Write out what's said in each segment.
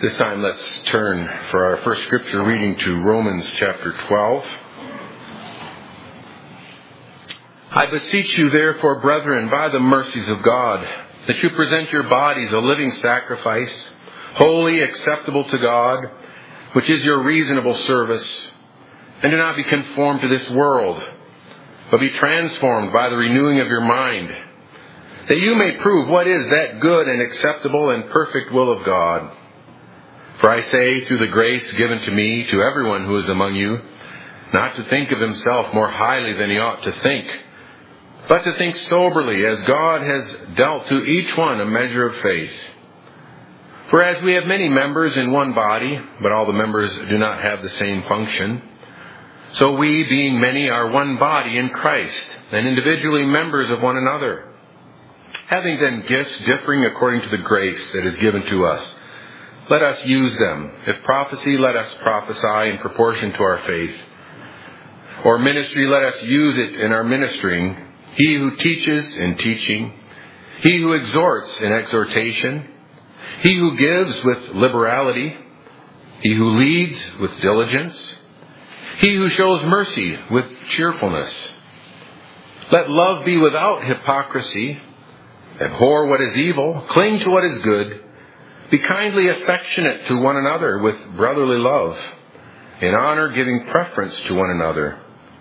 This time let's turn for our first scripture reading to Romans chapter 12. I beseech you therefore, brethren, by the mercies of God, that you present your bodies a living sacrifice, holy, acceptable to God, which is your reasonable service. And do not be conformed to this world, but be transformed by the renewing of your mind, that you may prove what is that good and acceptable and perfect will of God. For I say, through the grace given to me, to everyone who is among you, not to think of himself more highly than he ought to think, but to think soberly, as God has dealt to each one a measure of faith. For as we have many members in one body, but all the members do not have the same function, so we, being many, are one body in Christ, and individually members of one another. Having then gifts differing according to the grace that is given to us, let us use them. If prophecy, let us prophesy in proportion to our faith. Or ministry, let us use it in our ministering. He who teaches in teaching. He who exhorts in exhortation. He who gives with liberality. He who leads with diligence. He who shows mercy with cheerfulness. Let love be without hypocrisy. Abhor what is evil. Cling to what is good. Be kindly affectionate to one another with brotherly love, in honor giving preference to one another,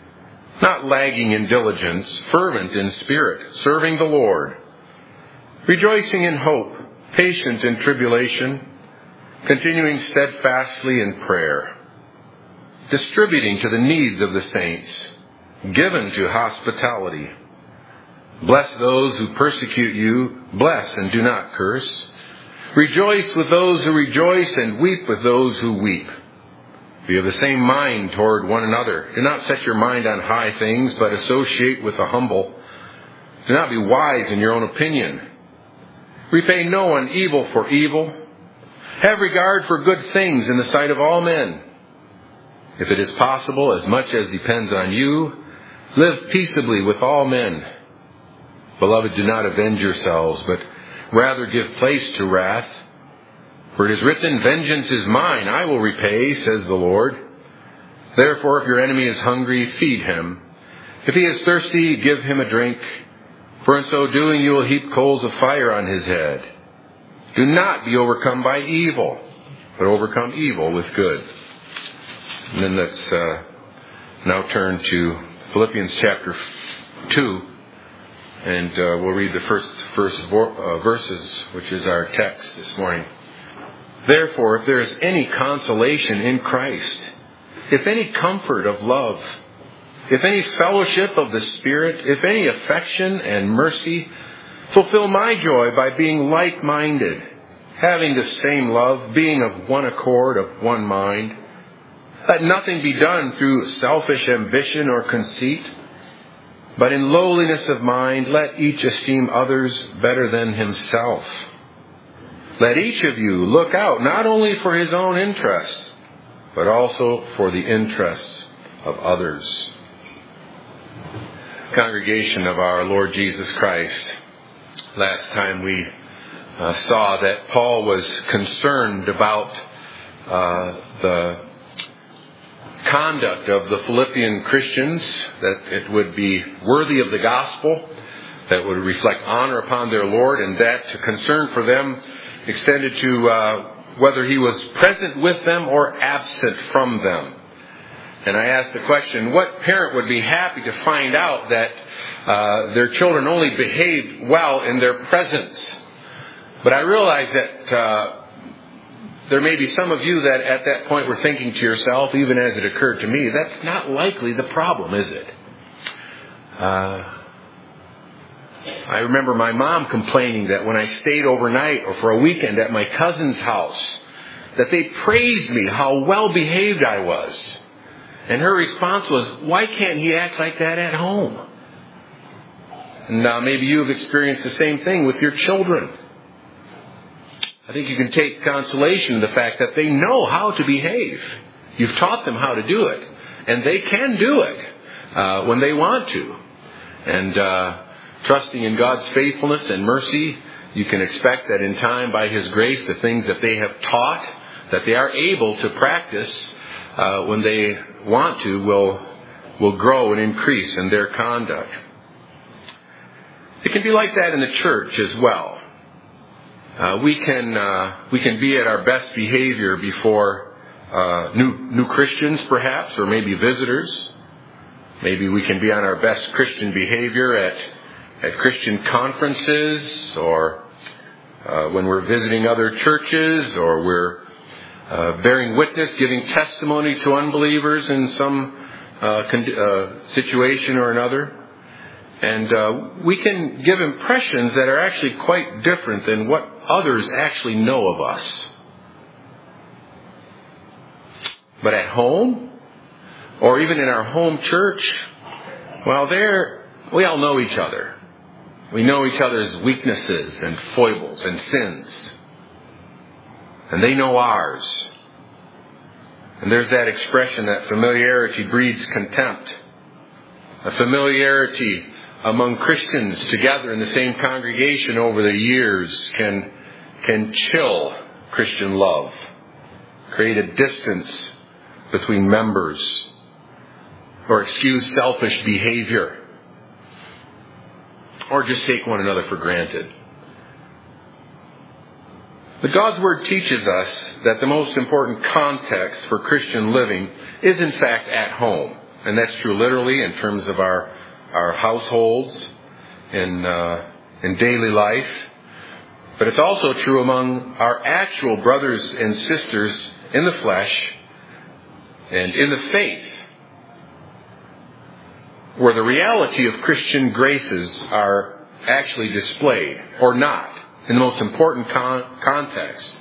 not lagging in diligence, fervent in spirit, serving the Lord, rejoicing in hope, patient in tribulation, continuing steadfastly in prayer, distributing to the needs of the saints, given to hospitality. Bless those who persecute you, bless and do not curse. Rejoice with those who rejoice, and weep with those who weep. Be of the same mind toward one another. Do not set your mind on high things, but associate with the humble. Do not be wise in your own opinion. Repay no one evil for evil. Have regard for good things in the sight of all men. If it is possible, as much as depends on you, live peaceably with all men. Beloved, do not avenge yourselves, but rather give place to wrath. For it is written, vengeance is mine, I will repay, says the Lord. Therefore, if your enemy is hungry, feed him. If he is thirsty, give him a drink. For in so doing you will heap coals of fire on his head. Do not be overcome by evil, but overcome evil with good. And then let's now turn to Philippians chapter 2. And we'll read the first verses, which is our text this morning. Therefore, if there is any consolation in Christ, if any comfort of love, if any fellowship of the Spirit, if any affection and mercy, fulfill my joy by being like-minded, having the same love, being of one accord, of one mind. Let nothing be done through selfish ambition or conceit, but in lowliness of mind, let each esteem others better than himself. Let each of you look out not only for his own interests, but also for the interests of others. Congregation of our Lord Jesus Christ, last time we saw that Paul was concerned about the conduct of the Philippian Christians, that it would be worthy of the gospel, that would reflect honor upon their Lord, and that concern for them extended to whether he was present with them or absent from them. And I asked the question, what parent would be happy to find out that their children only behaved well in their presence? But I realized that there may be some of you that at that point were thinking to yourself, even as it occurred to me, that's not likely the problem, is it? I remember my mom complaining that when I stayed overnight or for a weekend at my cousin's house, that they praised me how well behaved I was. And her response was, why can't he act like that at home? And maybe you've experienced the same thing with your children. I think you can take consolation in the fact that they know how to behave. You've taught them how to do it. And they can do it when they want to. And trusting in God's faithfulness and mercy, you can expect that in time, by His grace, the things that they have taught that they are able to practice when they want to will grow and increase in their conduct. It can be like that in the church as well. We can be at our best behavior before new Christians, perhaps, or maybe visitors. Maybe we can be on our best Christian behavior at Christian conferences, or when we're visiting other churches, or we're bearing witness, giving testimony to unbelievers in some situation or another. And we can give impressions that are actually quite different than what others actually know of us. But at home, or even in our home church, well, there we all know each other. We know each other's weaknesses and foibles and sins. And they know ours. And there's that expression that familiarity breeds contempt. A familiarity among Christians together in the same congregation over the years can chill Christian love, create a distance between members, or excuse selfish behavior, or just take one another for granted. But God's Word teaches us that the most important context for Christian living is in fact at home. And that's true literally in terms of our households, in daily life. But it's also true among our actual brothers and sisters in the flesh and in the faith, where the reality of Christian graces are actually displayed, or not, in the most important context.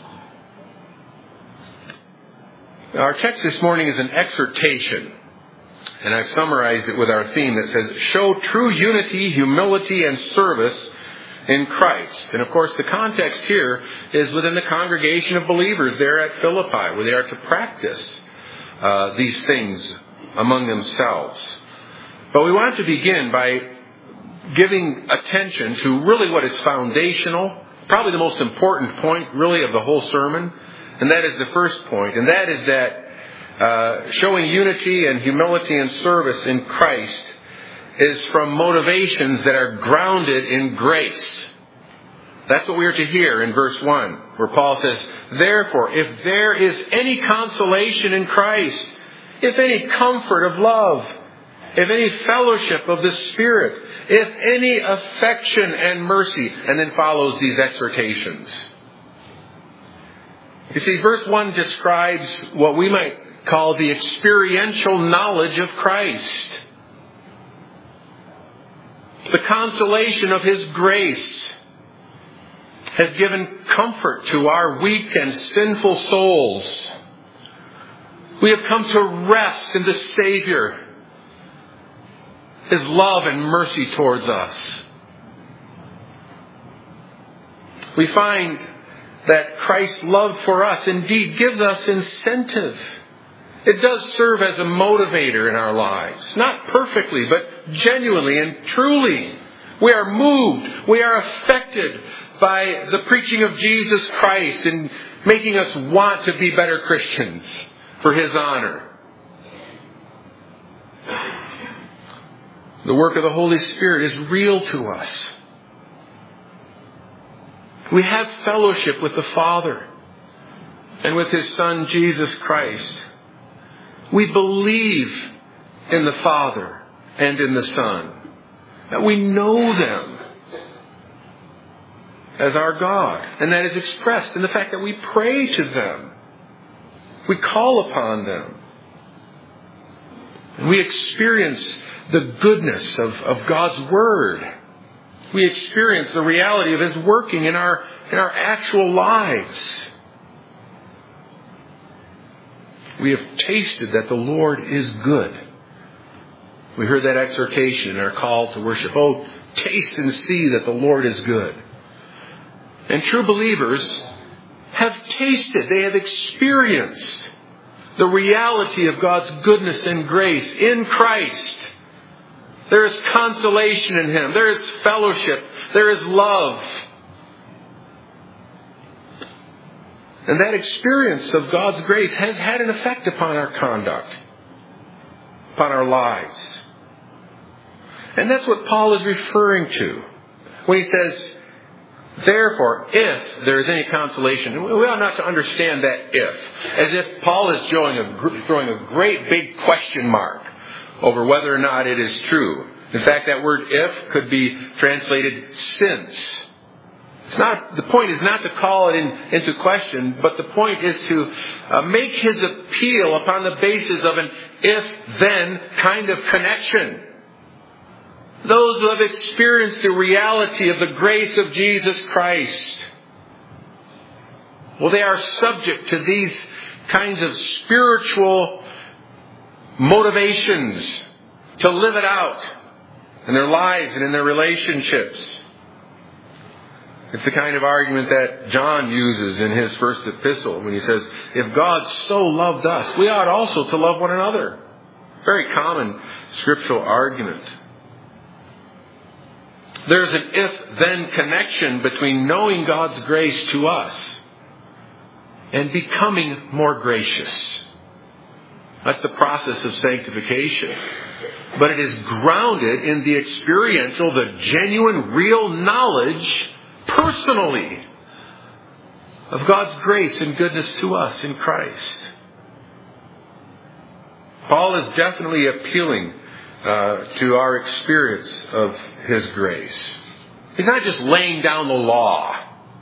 Our text this morning is an exhortation, and I've summarized it with our theme that says, show true unity, humility, and service in Christ. And of course, the context here is within the congregation of believers there at Philippi, where they are to practice these things among themselves. But we want to begin by giving attention to really what is foundational, probably the most important point really of the whole sermon, and that is the first point, and that is that showing unity and humility and service in Christ is from motivations that are grounded in grace. That's what we are to hear in verse 1, where Paul says, therefore, if there is any consolation in Christ, if any comfort of love, if any fellowship of the Spirit, if any affection and mercy, and then follows these exhortations. You see, verse 1 describes what we might call the experiential knowledge of Christ. The consolation of His grace has given comfort to our weak and sinful souls. We have come to rest in the Savior, His love and mercy towards us. We find that Christ's love for us indeed gives us incentive. It does serve as a motivator in our lives. Not perfectly, but genuinely and truly. We are moved, we are affected by the preaching of Jesus Christ in making us want to be better Christians for His honor. The work of the Holy Spirit is real to us. We have fellowship with the Father and with His Son, Jesus Christ. We believe in the Father and in the Son. That we know them as our God. And that is expressed in the fact that we pray to them. We call upon them. And we experience the goodness of God's Word. We experience the reality of His working in our actual lives. We have tasted that the Lord is good. We heard that exhortation in our call to worship. Oh, taste and see that the Lord is good. And true believers have tasted, they have experienced the reality of God's goodness and grace in Christ. There is consolation in Him. There is fellowship. There is love. And that experience of God's grace has had an effect upon our conduct, upon our lives. And that's what Paul is referring to when he says, therefore, if there is any consolation, we ought not to understand that if, as if Paul is throwing a great big question mark over whether or not it is true. In fact, that word if could be translated since. The point is not to call it into question, but the point is to make his appeal upon the basis of an if-then kind of connection. Those who have experienced the reality of the grace of Jesus Christ, well, they are subject to these kinds of spiritual motivations to live it out in their lives and in their relationships. It's the kind of argument that John uses in his first epistle when he says, if God so loved us, we ought also to love one another. Very common scriptural argument. There's an if-then connection between knowing God's grace to us and becoming more gracious. That's the process of sanctification. But it is grounded in the experiential, the genuine, real knowledge, personally, of God's grace and goodness to us in Christ. Paul is definitely appealing to our experience of His grace. He's not just laying down the law.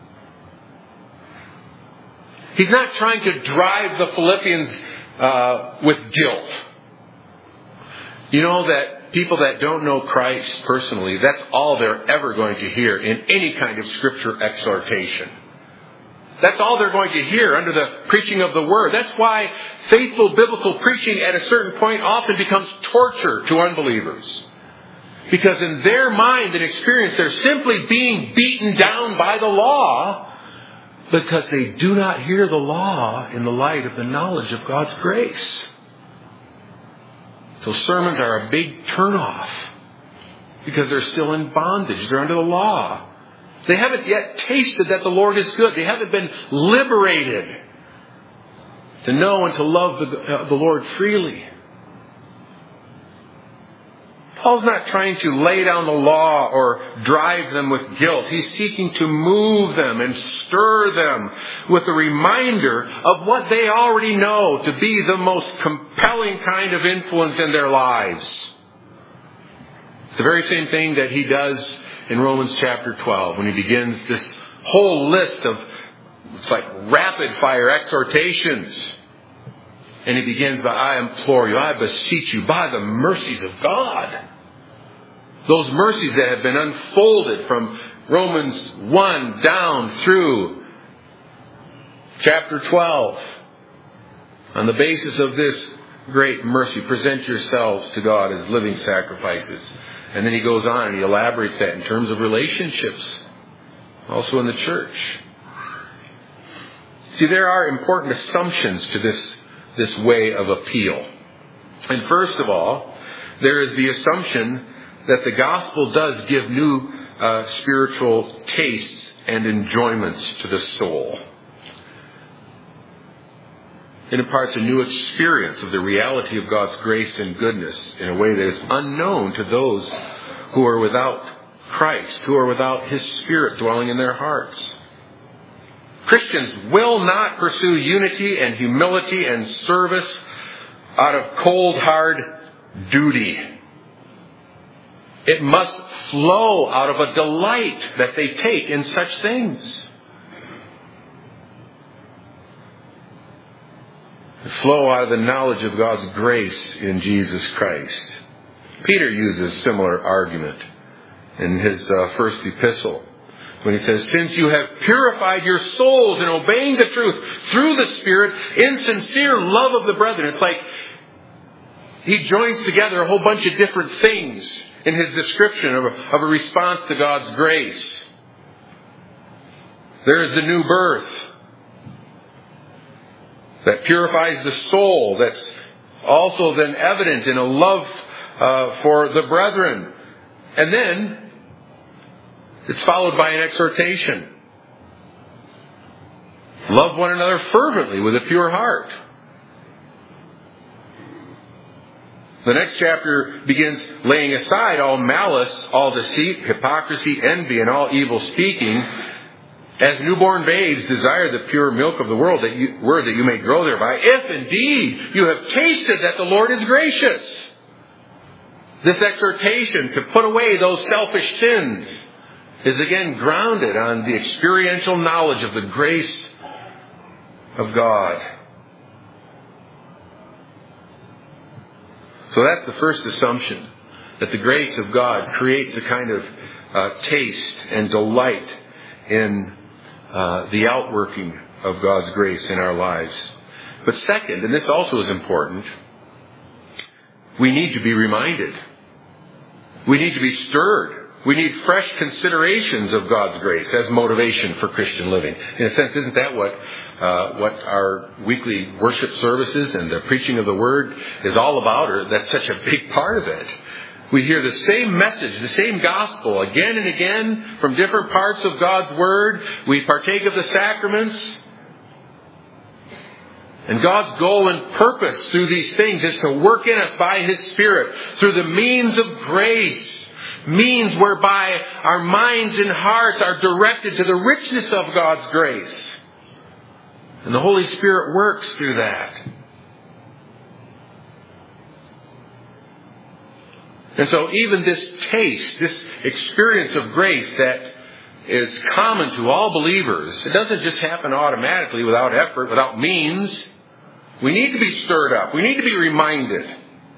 He's not trying to drive the Philippians with guilt. You know that people that don't know Christ personally, that's all they're ever going to hear in any kind of scripture exhortation. That's all they're going to hear under the preaching of the Word. That's why faithful biblical preaching at a certain point often becomes torture to unbelievers. Because in their mind and experience, they're simply being beaten down by the law because they do not hear the law in the light of the knowledge of God's grace. So sermons are a big turnoff because they're still in bondage. They're under the law. They haven't yet tasted that the Lord is good. They haven't been liberated to know and to love the Lord freely. Paul's not trying to lay down the law or drive them with guilt. He's seeking to move them and stir them with a reminder of what they already know to be the most compelling kind of influence in their lives. It's the very same thing that he does in Romans chapter 12 when he begins this whole list of, it's like rapid fire exhortations. And he begins by, I implore you, I beseech you, by the mercies of God. Those mercies that have been unfolded from Romans 1 down through chapter 12. On the basis of this great mercy, present yourselves to God as living sacrifices. And then he goes on and he elaborates that in terms of relationships, also in the church. See, there are important assumptions to this way of appeal. And first of all, there is the assumption that the gospel does give new spiritual tastes and enjoyments to the soul. It imparts a new experience of the reality of God's grace and goodness in a way that is unknown to those who are without Christ, who are without His Spirit dwelling in their hearts. Christians will not pursue unity and humility and service out of cold, hard duty. It must flow out of a delight that they take in such things. Flow out of the knowledge of God's grace in Jesus Christ. Peter uses a similar argument in his first epistle when he says, since you have purified your souls in obeying the truth through the Spirit in sincere love of the brethren. It's like he joins together a whole bunch of different things in his description of a response to God's grace. There is the new birth that purifies the soul, that's also then evident in a love for the brethren. And then it's followed by an exhortation. Love one another fervently with a pure heart. The next chapter begins laying aside all malice, all deceit, hypocrisy, envy, and all evil speaking. As newborn babes, desire the pure milk of the word that you may grow thereby, if indeed you have tasted that the Lord is gracious. This exhortation to put away those selfish sins is again grounded on the experiential knowledge of the grace of God. So that's the first assumption, that the grace of God creates a kind of taste and delight in the outworking of God's grace in our lives. But second, and this also is important, we need to be reminded. We need to be stirred. We need fresh considerations of God's grace as motivation for Christian living. In a sense, isn't that what our weekly worship services and the preaching of the Word is all about? Or that's such a big part of it. We hear the same message, the same gospel again and again from different parts of God's Word. We partake of the sacraments. And God's goal and purpose through these things is to work in us by His Spirit through the means of grace. Means whereby our minds and hearts are directed to the richness of God's grace. And the Holy Spirit works through that. And so even this taste, this experience of grace that is common to all believers, it doesn't just happen automatically without effort, without means. We need to be stirred up. We need to be reminded.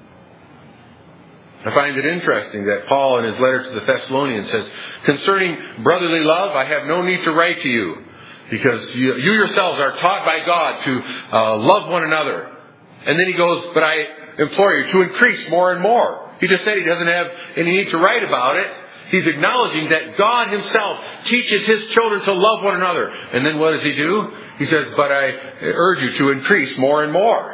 I find it interesting that Paul in his letter to the Thessalonians says, concerning brotherly love, I have no need to write to you, because you yourselves are taught by God to love one another. And then he goes, but I implore you to increase more and more. He just said he doesn't have any need to write about it. He's acknowledging that God Himself teaches His children to love one another. And then what does He do? He says, but I urge you to increase more and more.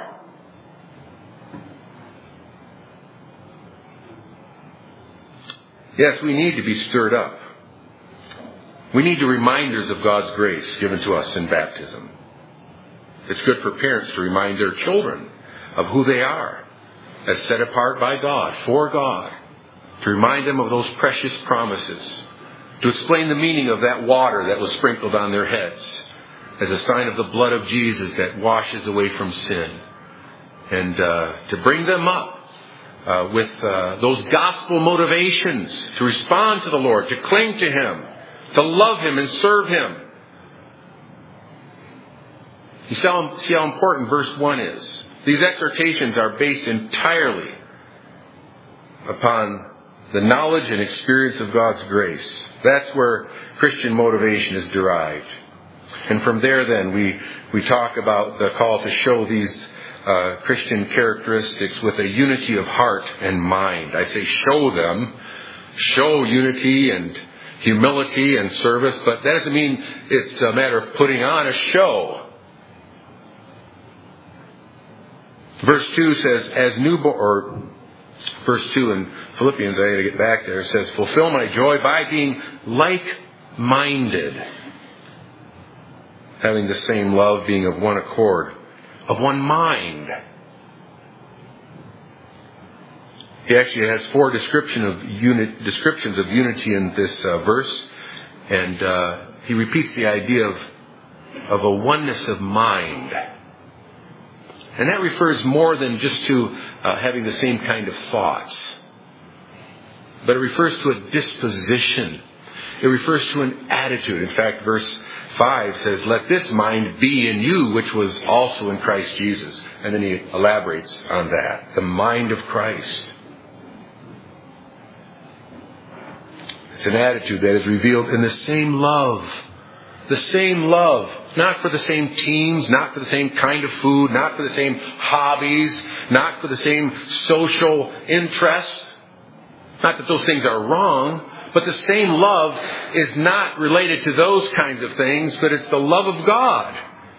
Yes, we need to be stirred up. We need the reminders of God's grace given to us in baptism. It's good for parents to remind their children of who they are as set apart by God, for God. To remind them of those precious promises. To explain the meaning of that water that was sprinkled on their heads as a sign of the blood of Jesus that washes away from sin. And to bring them up with those gospel motivations to respond to the Lord, to cling to Him, to love Him and serve Him. You see how important verse 1 is. These exhortations are based entirely upon the knowledge and experience of God's grace. That's where Christian motivation is derived. And from there then we talk about the call to show these Christian characteristics with a unity of heart and mind. I say show them. Show unity and humility and service, but that doesn't mean it's a matter of putting on a show. Verse 2 says, verse 2 in Philippians, I got to get back there, it says, fulfill my joy by being like-minded, having the same love, being of one accord, of one mind. He actually has 4 descriptions of unity in this verse, and he repeats the idea of a oneness of mind. And that refers more than just to having the same kind of thoughts. But it refers to a disposition. It refers to an attitude. In fact, verse 5 says, let this mind be in you, which was also in Christ Jesus. And then he elaborates on that. The mind of Christ. It's an attitude that is revealed in the same love. The same love. Not for the same teams, not for the same kind of food, not for the same hobbies, not for the same social interests. Not that those things are wrong, but the same love is not related to those kinds of things, but it's the love of God.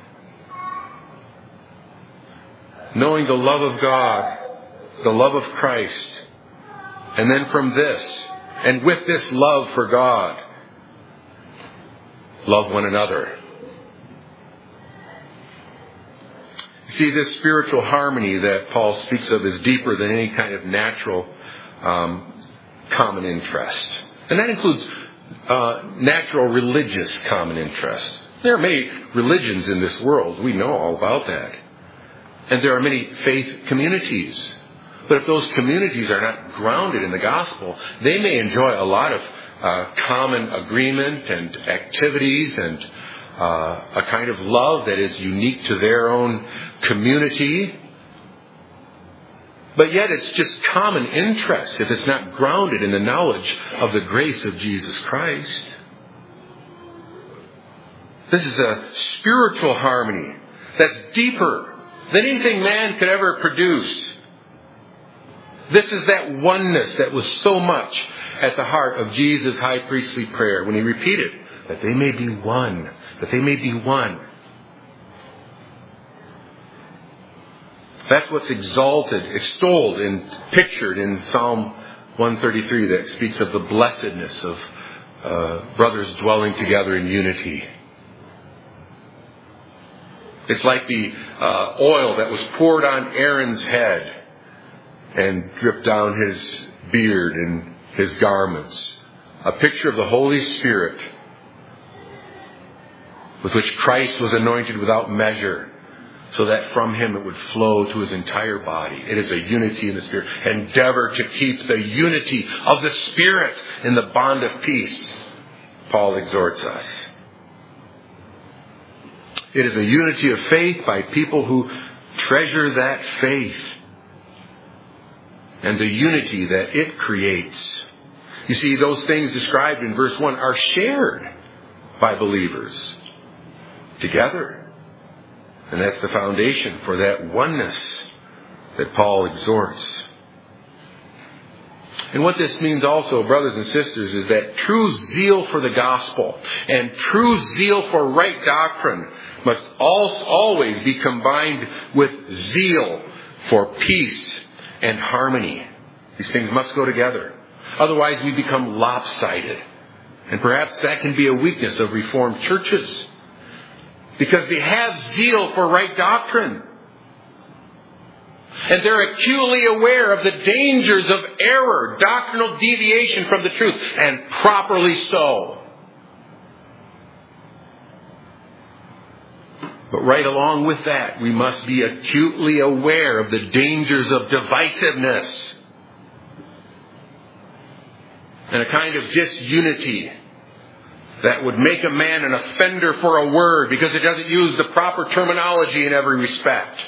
Knowing the love of God, the love of Christ, and then from this, and with this love for God, love one another. See, this spiritual harmony that Paul speaks of is deeper than any kind of natural common interest. And that includes natural religious common interest. There are many religions in this world. We know all about that. And there are many faith communities. But if those communities are not grounded in the gospel, they may enjoy a lot of common agreement and activities and a kind of love that is unique to their own community. But yet it's just common interest if it's not grounded in the knowledge of the grace of Jesus Christ. This is a spiritual harmony that's deeper than anything man could ever produce. This is that oneness that was so much at the heart of Jesus' high priestly prayer when he repeated, that they may be one, that they may be one. That's what's extolled and pictured in Psalm 133 that speaks of the blessedness of brothers dwelling together in unity. It's like the oil that was poured on Aaron's head and dripped down his beard and his garments. A picture of the Holy Spirit with which Christ was anointed without measure, so that from him it would flow to his entire body. It is a unity in the Spirit. Endeavor to keep the unity of the Spirit in the bond of peace, Paul exhorts us. It is a unity of faith by people who treasure that faith and the unity that it creates. You see, those things described in verse 1 are shared by believers together. And that's the foundation for that oneness that Paul exhorts. And what this means also, brothers and sisters, is that true zeal for the gospel and true zeal for right doctrine must always be combined with zeal for peace and harmony. These things must go together. Otherwise we become lopsided. And perhaps that can be a weakness of Reformed churches, because they have zeal for right doctrine. And they're acutely aware of the dangers of error, doctrinal deviation from the truth, and properly so. But right along with that, we must be acutely aware of the dangers of divisiveness and a kind of disunity that would make a man an offender for a word because it doesn't use the proper terminology in every respect,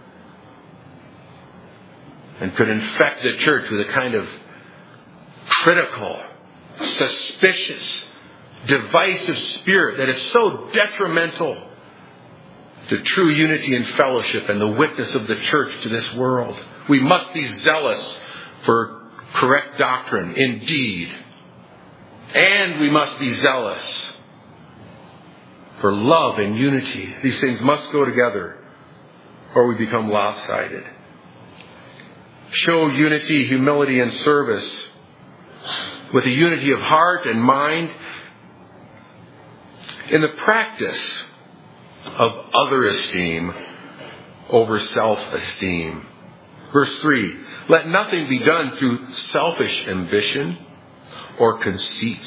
and could infect the church with a kind of critical, suspicious, divisive spirit that is so detrimental to true unity and fellowship and the witness of the church to this world. We must be zealous for correct doctrine, indeed. And we must be zealous for love and unity. These things must go together, or we become lopsided. Show unity, humility, and service with a unity of heart and mind in the practice of other esteem over self-esteem. Verse 3, let nothing be done through selfish ambition or conceit,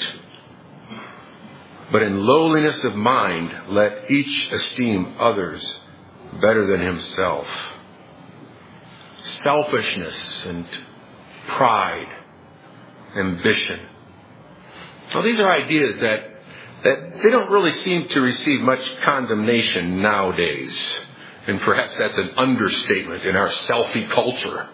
but in lowliness of mind let each esteem others better than himself. Selfishness and pride, ambition. Well, these are ideas that they don't really seem to receive much condemnation nowadays. And perhaps that's an understatement in our selfie culture.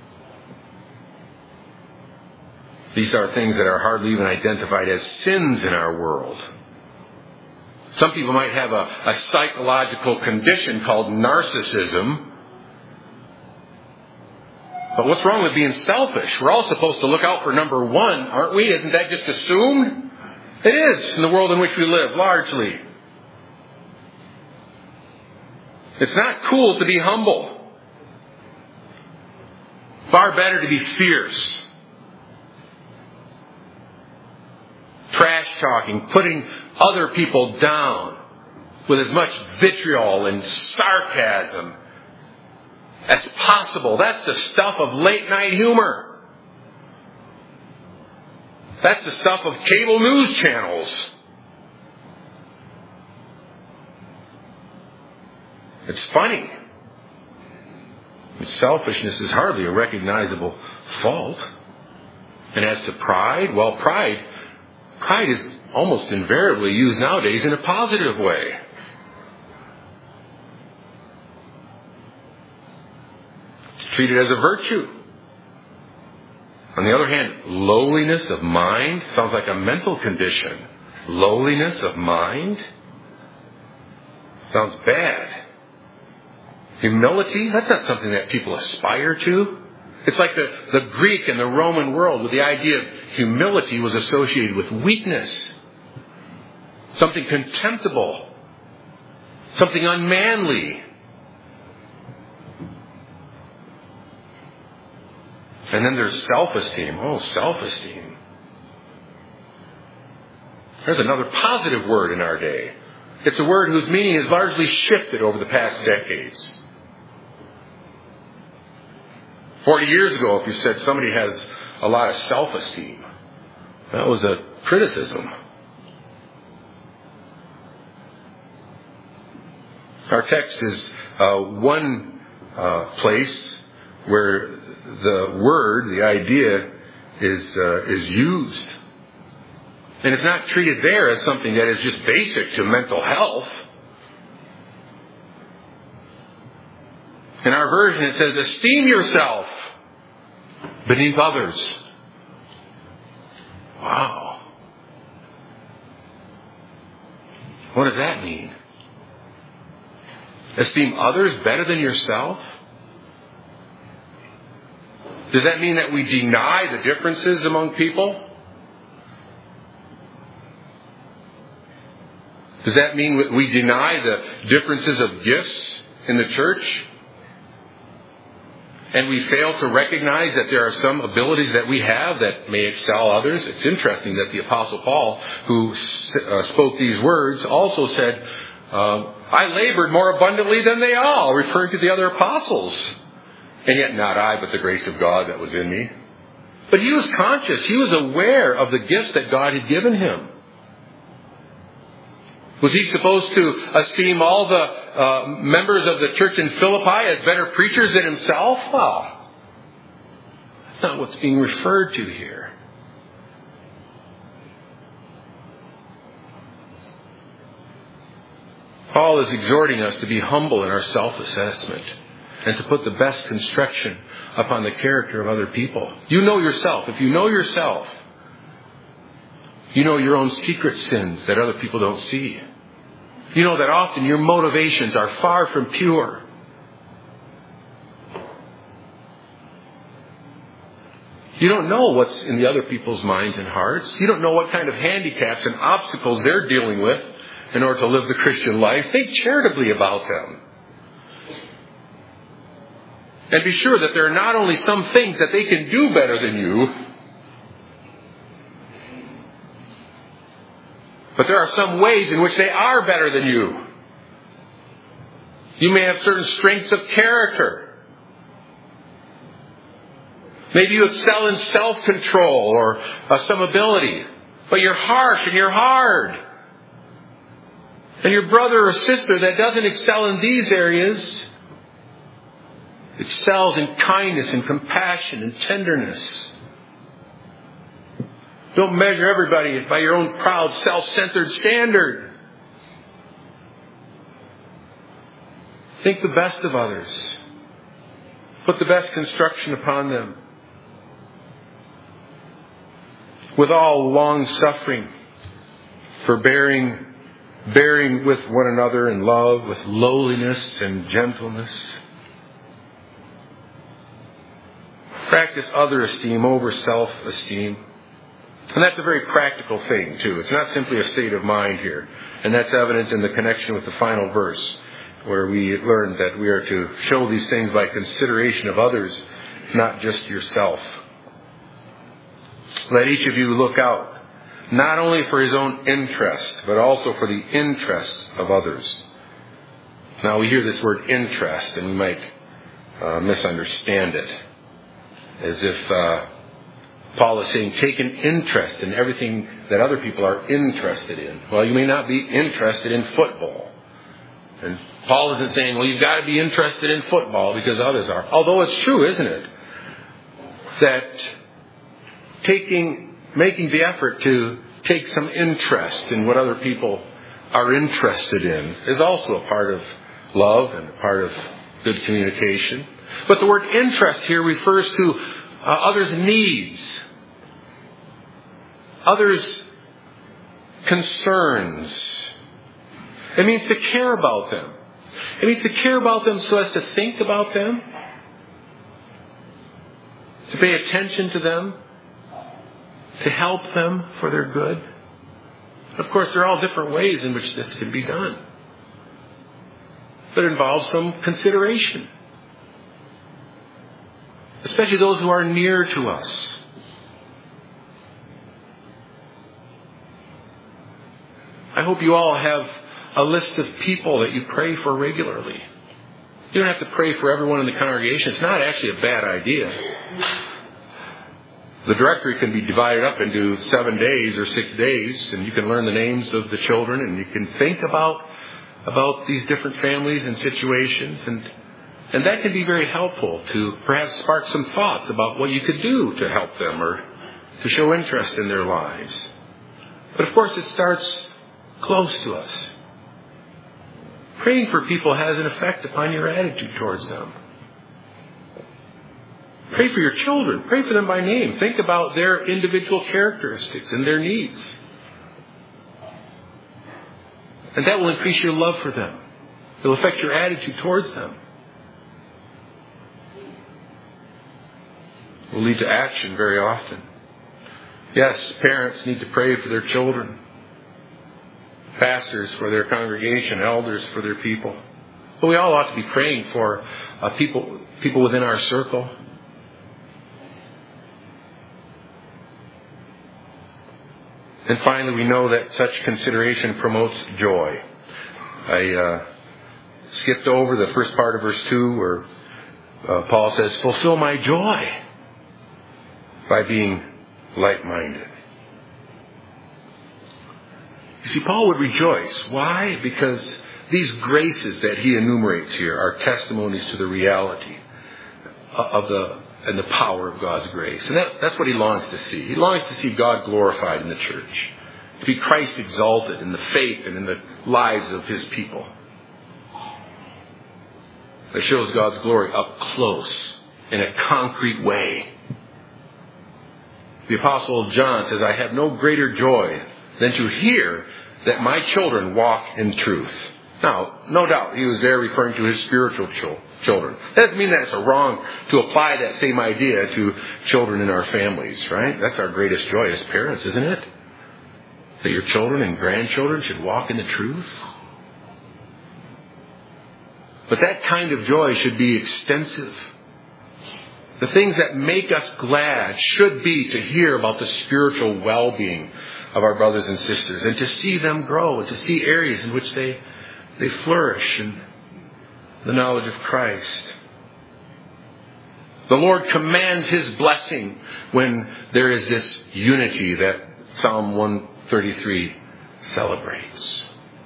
These are things that are hardly even identified as sins in our world. Some people might have a psychological condition called narcissism. But what's wrong with being selfish? We're all supposed to look out for number one, aren't we? Isn't that just assumed? It is in the world in which we live, largely. It's not cool to be humble. Far better to be fierce. Trash talking, putting other people down with as much vitriol and sarcasm as possible. That's the stuff of late night humor. That's the stuff of cable news channels. It's funny. Selfishness is hardly a recognizable fault. And as to pride, well, pride is almost invariably used nowadays in a positive way. It's treated as a virtue. On the other hand, lowliness of mind sounds like a mental condition. Lowliness of mind sounds bad. Humility, that's not something that people aspire to. It's like the Greek and the Roman world, where the idea of humility was associated with weakness. Something contemptible. Something unmanly. And then there's self-esteem. Oh, self-esteem. There's another positive word in our day. It's a word whose meaning has largely shifted over the past decades. 40 years ago, if you said somebody has a lot of self-esteem, that was a criticism. Our text is one place where the word, the idea, is used. And it's not treated there as something that is just basic to mental health. In our version it says, esteem yourself beneath others. Wow. What does that mean? Esteem others better than yourself? Does that mean that we deny the differences among people? Does that mean we deny the differences of gifts in the church? And we fail to recognize that there are some abilities that we have that may excel others? It's interesting that the Apostle Paul, who spoke these words, also said, I labored more abundantly than they all, referring to the other apostles. And yet not I, but the grace of God that was in me. But he was conscious. He was aware of the gifts that God had given him. Was he supposed to esteem all the members of the church in Philippi as better preachers than himself? Well, that's not what's being referred to here. Paul is exhorting us to be humble in our self-assessment and to put the best construction upon the character of other people. You know yourself. If you know yourself, you know your own secret sins that other people don't see. You know that often your motivations are far from pure. You don't know what's in the other people's minds and hearts. You don't know what kind of handicaps and obstacles they're dealing with in order to live the Christian life. Think charitably about them. And be sure that there are not only some things that they can do better than you, but there are some ways in which they are better than you. You may have certain strengths of character. Maybe you excel in self-control or some ability, but you're harsh and you're hard. And your brother or sister that doesn't excel in these areas excels in kindness and compassion and tenderness. Don't measure everybody by your own proud, self-centered standard. Think the best of others. Put the best construction upon them. With all long-suffering, forbearing, bearing with one another in love, with lowliness and gentleness. Practice other esteem over self-esteem. And that's a very practical thing, too. It's not simply a state of mind here. And that's evident in the connection with the final verse, where we learn that we are to show these things by consideration of others, not just yourself. Let each of you look out, not only for his own interest, but also for the interests of others. Now we hear this word interest, and we might misunderstand it. As if Paul is saying, take an interest in everything that other people are interested in. Well, you may not be interested in football. And Paul isn't saying, well, you've got to be interested in football because others are. Although it's true, isn't it? That making the effort to take some interest in what other people are interested in is also a part of love and a part of good communication. But the word interest here refers to others' needs, others' concerns. It means to care about them. It means to care about them so as to think about them, to pay attention to them, to help them for their good. Of course, there are all different ways in which this can be done. But it involves some consideration, especially those who are near to us. I hope you all have a list of people that you pray for regularly. You don't have to pray for everyone in the congregation. It's not actually a bad idea. The directory can be divided up into 7 days or 6 days, and you can learn the names of the children, and you can think about these different families and situations, and that can be very helpful to perhaps spark some thoughts about what you could do to help them or to show interest in their lives. But of course, it starts close to us. Praying for people has an effect upon your attitude towards them. Pray for your children. Pray for them by name. Think about their individual characteristics and their needs. And that will increase your love for them. It will affect your attitude towards them. It will lead to action very often. Yes, parents need to pray for their children. Pastors for their congregation. Elders for their people. But we all ought to be praying for people within our circle. And finally, we know that such consideration promotes joy. I skipped over the first part of verse 2 where Paul says, fulfill my joy by being like-minded. You see, Paul would rejoice. Why? Because these graces that he enumerates here are testimonies to the reality and the power of God's grace. And that's what he longs to see. He longs to see God glorified in the church. To be Christ exalted in the faith and in the lives of his people. That shows God's glory up close in a concrete way. The Apostle John says, I have no greater joy than to hear that my children walk in truth. Now, no doubt he was there referring to his spiritual children. That doesn't mean that it's wrong to apply that same idea to children in our families, right? That's our greatest joy as parents, isn't it? That your children and grandchildren should walk in the truth. But that kind of joy should be extensive. The things that make us glad should be to hear about the spiritual well-being of our brothers and sisters and to see them grow and to see areas in which they flourish in the knowledge of Christ. The Lord commands his blessing when there is this unity that Psalm 133 celebrates.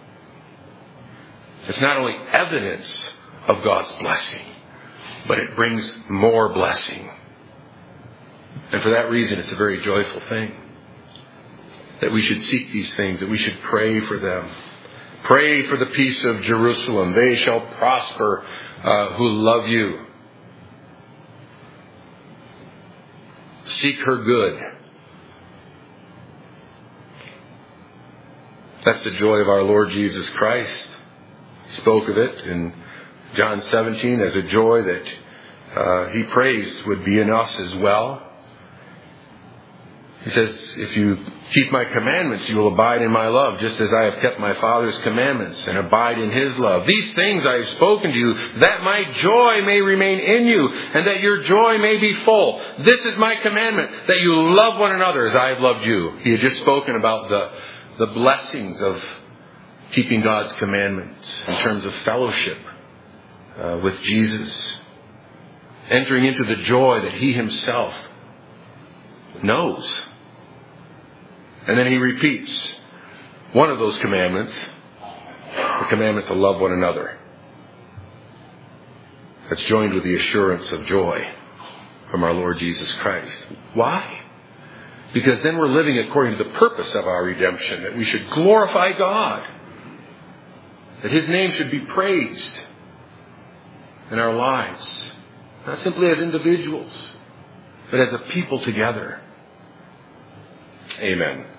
It's not only evidence of God's blessing, but it brings more blessing. And for that reason, it's a very joyful thing. That we should seek these things, that we should pray for them. Pray for the peace of Jerusalem. They shall prosper who love you. Seek her good. That's the joy of our Lord Jesus Christ. He spoke of it in John 17 as a joy that he prays would be in us as well. He says, if you keep my commandments, you will abide in my love, just as I have kept my Father's commandments and abide in his love. These things I have spoken to you, that my joy may remain in you, and that your joy may be full. This is my commandment, that you love one another as I have loved you. He had just spoken about the blessings of keeping God's commandments in terms of fellowship with Jesus. entering into the joy that He Himself knows. And then He repeats one of those commandments, the commandment to love one another. That's joined with the assurance of joy from our Lord Jesus Christ. Why? Because then we're living according to the purpose of our redemption, that we should glorify God, that His name should be praised in our lives, not simply as individuals, but as a people together. Amen.